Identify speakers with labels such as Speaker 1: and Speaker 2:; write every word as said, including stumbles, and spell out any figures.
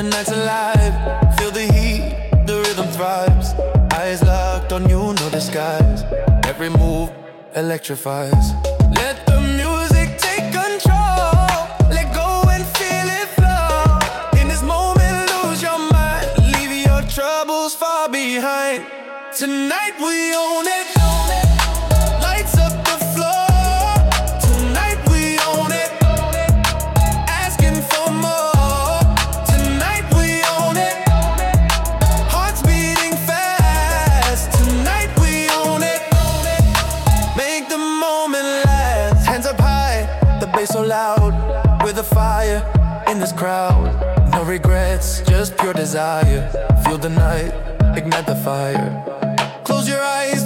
Speaker 1: the night's alive. Feel the heat, the rhythm thrives. Eyes locked on you, no disguise. Every move electrifies. Let the music take control. Let go and feel it flow. In this moment, lose your mind. Leave your troubles far behind. Tonight we own it. Lights up the floor. Tonight we own it. Asking for more. Tonight we own it. Hearts beating fast. Tonight we own it. Make the moment last. Hands up high, the bass so loud. We're the fire in this crowd. No regrets, just pure desire. Feel the night, ignite the fire. Close your eyes,